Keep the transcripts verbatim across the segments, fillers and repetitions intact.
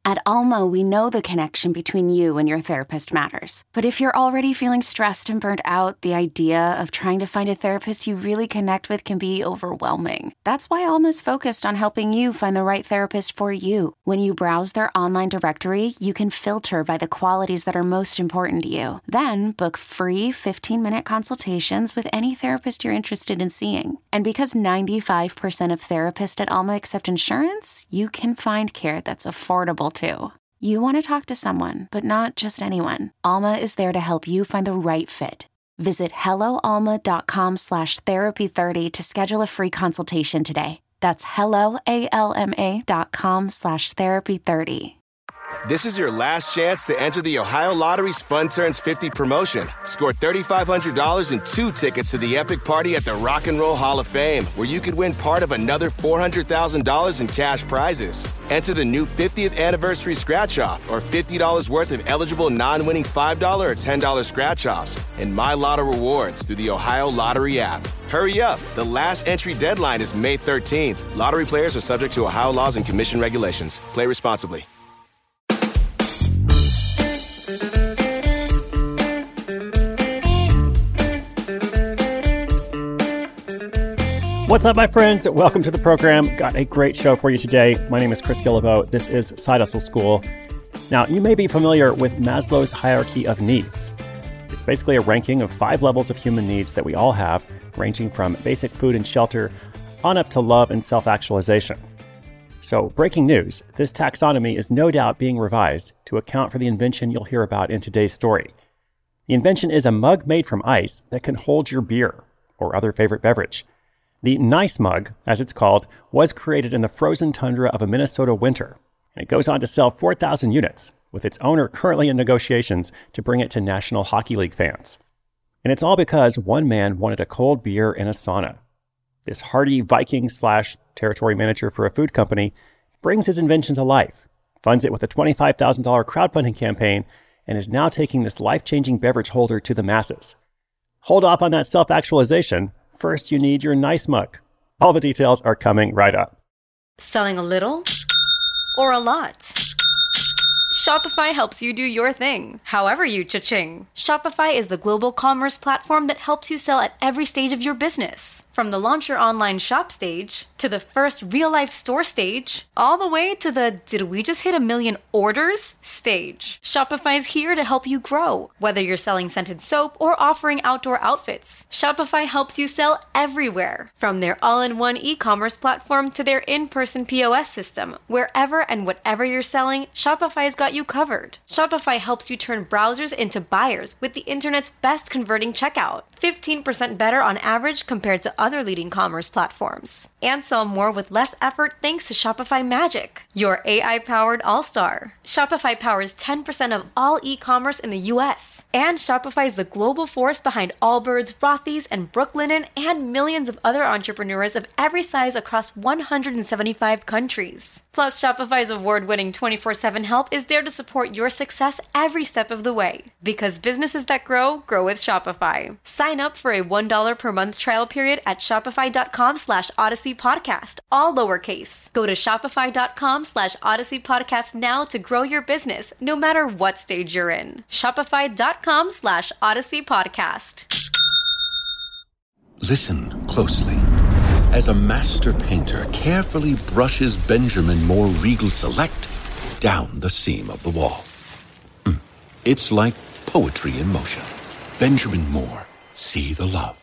At Alma, we know the connection between you and your therapist matters. But if you're already feeling stressed and burnt out, the idea of trying to find a therapist you really connect with can be overwhelming. That's why Alma's focused on helping you find the right therapist for you. When you browse their online directory, you can filter by the qualities that are most important to you. Then book free fifteen-minute consultations with any therapist you're interested in seeing. And because ninety-five percent of therapists at Alma accept insurance, you can find care that's affordable too. You want to talk to someone, but not just anyone. Alma is there to help you find the right fit. Visit helloalma.com slash therapy30 to schedule a free consultation today. That's helloalma dot com slash therapy thirty. This is your last chance to enter the Ohio Lottery's Fun Turns fifty promotion. Score three thousand five hundred dollars and two tickets to the epic party at the Rock and Roll Hall of Fame, where you could win part of another four hundred thousand dollars in cash prizes. Enter the new fiftieth anniversary scratch-off or fifty dollars worth of eligible non-winning five dollars or ten dollars scratch-offs and My Lotto rewards through the Ohio Lottery app. Hurry up. The last entry deadline is May thirteenth. Lottery players are subject to Ohio laws and commission regulations. Play responsibly. What's up, my friends? Welcome to the program. Got a great show for you today. My name is Chris Guillebeau. This is Side Hustle School. Now, you may be familiar with Maslow's hierarchy of needs. It's basically a ranking of five levels of human needs that we all have, ranging from basic food and shelter on up to love and self-actualization. So, breaking news, this taxonomy is no doubt being revised to account for the invention you'll hear about in today's story. The invention is a mug made from ice that can hold your beer or other favorite beverage. The Nice Mug, as it's called, was created in the frozen tundra of a Minnesota winter, and it goes on to sell four thousand units, with its owner currently in negotiations to bring it to National Hockey League fans. And it's all because one man wanted a cold beer in a sauna. This hardy Viking slash territory manager for a food company brings his invention to life, funds it with a twenty-five thousand dollars crowdfunding campaign, and is now taking this life-changing beverage holder to the masses. Hold off on that self-actualization. First, you need your Nice Mug. All the details are coming right up. Selling a little or a lot? Shopify helps you do your thing, however you cha-ching. Shopify is the global commerce platform that helps you sell at every stage of your business. From the launch your online shop stage, to the first real-life store stage, all the way to the did we just hit a million orders stage. Shopify's here to help you grow. Whether you're selling scented soap or offering outdoor outfits, Shopify helps you sell everywhere. From their all-in-one e-commerce platform to their in-person P O S system, wherever and whatever you're selling, Shopify's got you covered. Shopify helps you turn browsers into buyers with the internet's best converting checkout. fifteen percent better on average compared to other leading commerce platforms. And sell more with less effort thanks to Shopify Magic, your A I-powered all-star. Shopify powers ten percent of all e-commerce in the U S. And Shopify is the global force behind Allbirds, Rothy's, and Brooklinen, and millions of other entrepreneurs of every size across one hundred seventy-five countries. Plus, Shopify's award-winning twenty-four seven help is there to support your success every step of the way. Because businesses that grow, grow with Shopify. Sign up for a one dollar per month trial period at shopify.com slash Odyssey Podcast, all lowercase. Go to shopify.com slash Odyssey Podcast now to grow your business, no matter what stage you're in. Shopify.com slash Odyssey Podcast. Listen closely. As a master painter carefully brushes Benjamin Moore Regal Select down the seam of the wall. Mm. It's like poetry in motion. Benjamin Moore, see the love.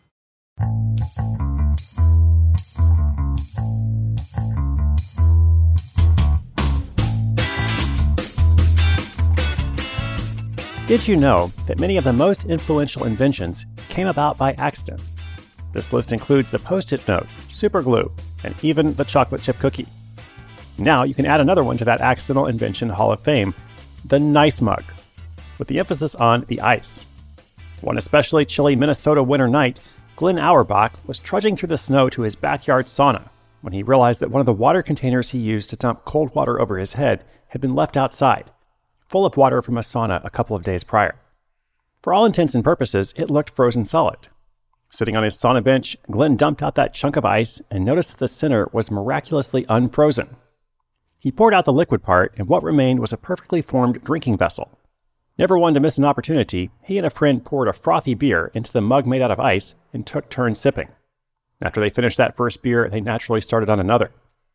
Did you know that many of the most influential inventions came about by accident? This list includes the Post-it note, super glue, and even the chocolate chip cookie. Now you can add another one to that accidental invention Hall of Fame, the Nice Mug, with the emphasis on the ice. One especially chilly Minnesota winter night, Glenn Auerbach was trudging through the snow to his backyard sauna when he realized that one of the water containers he used to dump cold water over his head had been left outside, full of water from a sauna a couple of days prior. For all intents and purposes, it looked frozen solid. Sitting on his sauna bench, Glenn dumped out that chunk of ice and noticed that the center was miraculously unfrozen. He poured out the liquid part, and what remained was a perfectly formed drinking vessel. Never one to miss an opportunity, he and a friend poured a frothy beer into the mug made out of ice and took turns sipping. After they finished that first beer, they naturally started on another.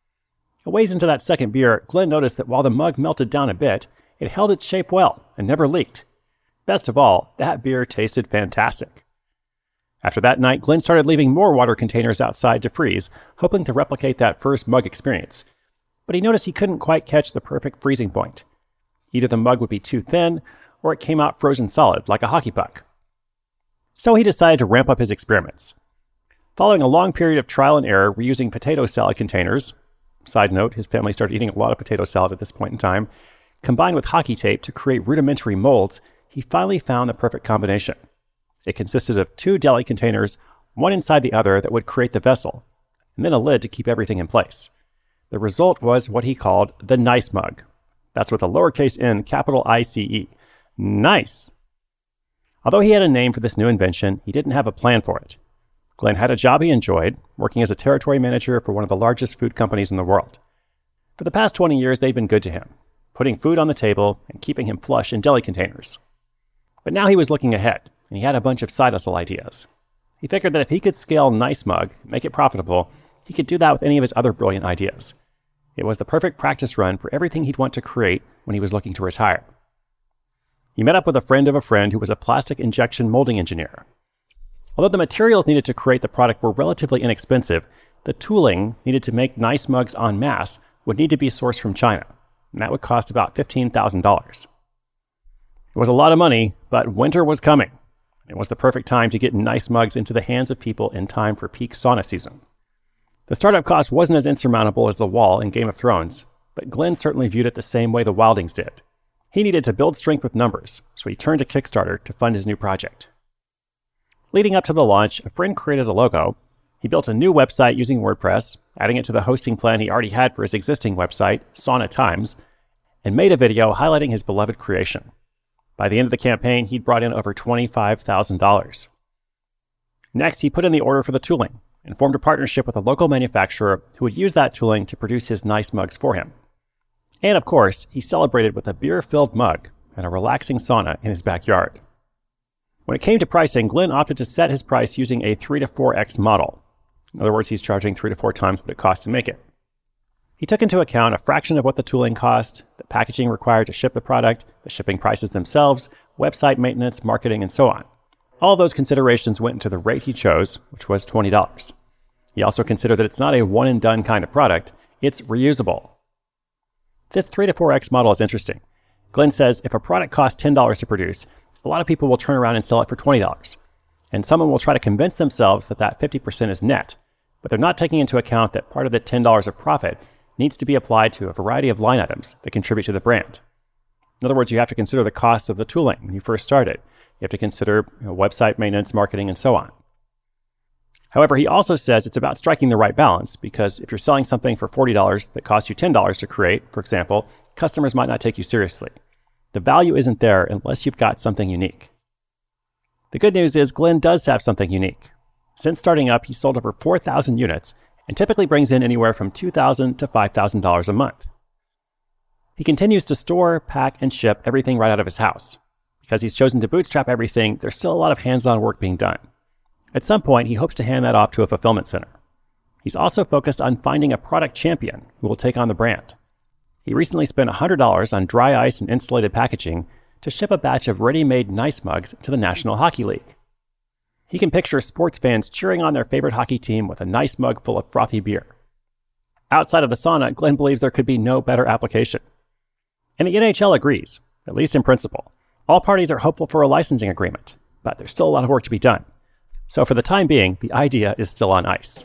A ways into that second beer, Glenn noticed that while the mug melted down a bit, it held its shape well and never leaked. Best of all, that beer tasted fantastic. After that night, Glenn started leaving more water containers outside to freeze, hoping to replicate that first mug experience. But he noticed he couldn't quite catch the perfect freezing point. Either the mug would be too thin, or it came out frozen solid, like a hockey puck. So he decided to ramp up his experiments. Following a long period of trial and error reusing potato salad containers, side note, his family started eating a lot of potato salad at this point in time, combined with hockey tape to create rudimentary molds, he finally found the perfect combination. It consisted of two deli containers, one inside the other, that would create the vessel, and then a lid to keep everything in place. The result was what he called the Nice Mug. That's with a lowercase n, capital I C E. Nice! Although he had a name for this new invention, he didn't have a plan for it. Glenn had a job he enjoyed, working as a territory manager for one of the largest food companies in the world. For the past twenty years, they'd been good to him, putting food on the table and keeping him flush in deli containers. But now he was looking ahead, and he had a bunch of side hustle ideas. He figured that if he could scale Nice Mug and make it profitable, he could do that with any of his other brilliant ideas. It was the perfect practice run for everything he'd want to create when he was looking to retire. He met up with a friend of a friend who was a plastic injection molding engineer. Although the materials needed to create the product were relatively inexpensive, the tooling needed to make Nice Mugs en masse would need to be sourced from China, and that would cost about fifteen thousand dollars. It was a lot of money, but winter was coming. It was the perfect time to get Nice Mugs into the hands of people in time for peak sauna season. The startup cost wasn't as insurmountable as the wall in Game of Thrones, but Glenn certainly viewed it the same way the Wildings did. He needed to build strength with numbers, so he turned to Kickstarter to fund his new project. Leading up to the launch, a friend created a logo. He built a new website using WordPress, adding it to the hosting plan he already had for his existing website, Sauna Times, and made a video highlighting his beloved creation. By the end of the campaign, he'd brought in over twenty-five thousand dollars. Next, he put in the order for the tooling and formed a partnership with a local manufacturer who would use that tooling to produce his Nice Mugs for him. And of course, he celebrated with a beer-filled mug and a relaxing sauna in his backyard. When it came to pricing, Glenn opted to set his price using a three to four x model. In other words, he's charging three to four times what it costs to make it. He took into account a fraction of what the tooling cost, the packaging required to ship the product, the shipping prices themselves, website maintenance, marketing, and so on. All those considerations went into the rate he chose, which was twenty dollars. He also considered that it's not a one-and-done kind of product, it's reusable. This three to four x model is interesting. Glenn says if a product costs ten dollars to produce, a lot of people will turn around and sell it for twenty dollars. And someone will try to convince themselves that that fifty percent is net, but they're not taking into account that part of the ten dollars of profit needs to be applied to a variety of line items that contribute to the brand. In other words, you have to consider the cost of the tooling when you first started. You have to consider you know, website maintenance, marketing, and so on. However, he also says it's about striking the right balance, because if you're selling something for forty dollars that costs you ten dollars to create, for example, customers might not take you seriously. The value isn't there unless you've got something unique. The good news is Glenn does have something unique. Since starting up, he's sold over four thousand units and typically brings in anywhere from two thousand dollars to five thousand dollars a month. He continues to store, pack, and ship everything right out of his house. Because he's chosen to bootstrap everything, there's still a lot of hands-on work being done. At some point, he hopes to hand that off to a fulfillment center. He's also focused on finding a product champion who will take on the brand. He recently spent one hundred dollars on dry ice and insulated packaging to ship a batch of ready-made Nice Mugs to the National Hockey League. He can picture sports fans cheering on their favorite hockey team with a nice mug full of frothy beer. Outside of the sauna, Glenn believes there could be no better application. And the N H L agrees, at least in principle. All parties are hopeful for a licensing agreement, but there's still a lot of work to be done. So for the time being, the idea is still on ice.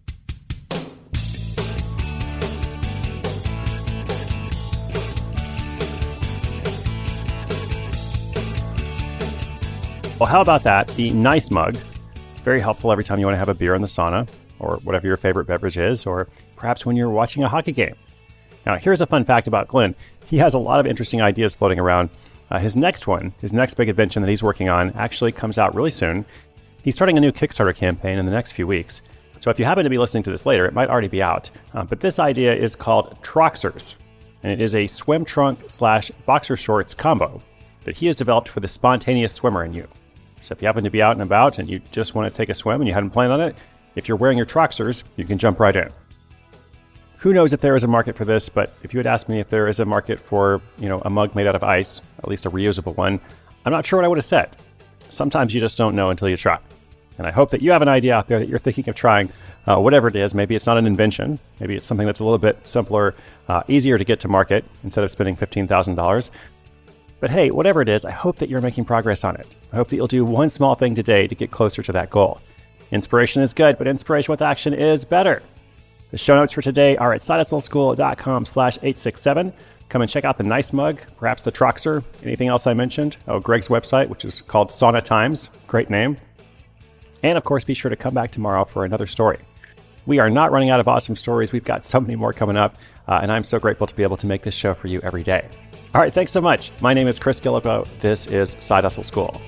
Well, how about that? The Nice Mug. Very helpful every time you want to have a beer in the sauna, or whatever your favorite beverage is, or perhaps when you're watching a hockey game. Now, here's a fun fact about Glenn. He has a lot of interesting ideas floating around. Uh, his next one, his next big invention that he's working on, actually comes out really soon. He's starting a new Kickstarter campaign in the next few weeks. So if you happen to be listening to this later, it might already be out. Uh, but this idea is called Troxers. and it is a swim trunk slash boxer shorts combo that he has developed for the spontaneous swimmer in you. So if you happen to be out and about and you just want to take a swim and you hadn't planned on it, if you're wearing your Troxers, you can jump right in. Who knows if there is a market for this, but if you had asked me if there is a market for, you know, a mug made out of ice, at least a reusable one, I'm not sure what I would have said. Sometimes you just don't know until you try. And I hope that you have an idea out there that you're thinking of trying, uh, whatever it is. Maybe it's not an invention. Maybe it's something that's a little bit simpler, uh, easier to get to market instead of spending fifteen thousand dollars. But hey, whatever it is, I hope that you're making progress on it. I hope that you'll do one small thing today to get closer to that goal. Inspiration is good, but inspiration with action is better. The show notes for today are at sidehustleschool.com slash 867. Come and check out the nice mug, perhaps the Troxer, anything else I mentioned. Oh, Greg's website, which is called Sauna Times. Great name. And of course, be sure to come back tomorrow for another story. We are not running out of awesome stories. We've got so many more coming up, uh, and I'm so grateful to be able to make this show for you every day. All right, thanks so much. My name is Chris Guillebeau. This is Side Hustle School.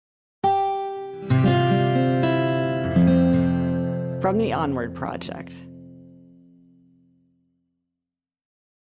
From the Onward Project.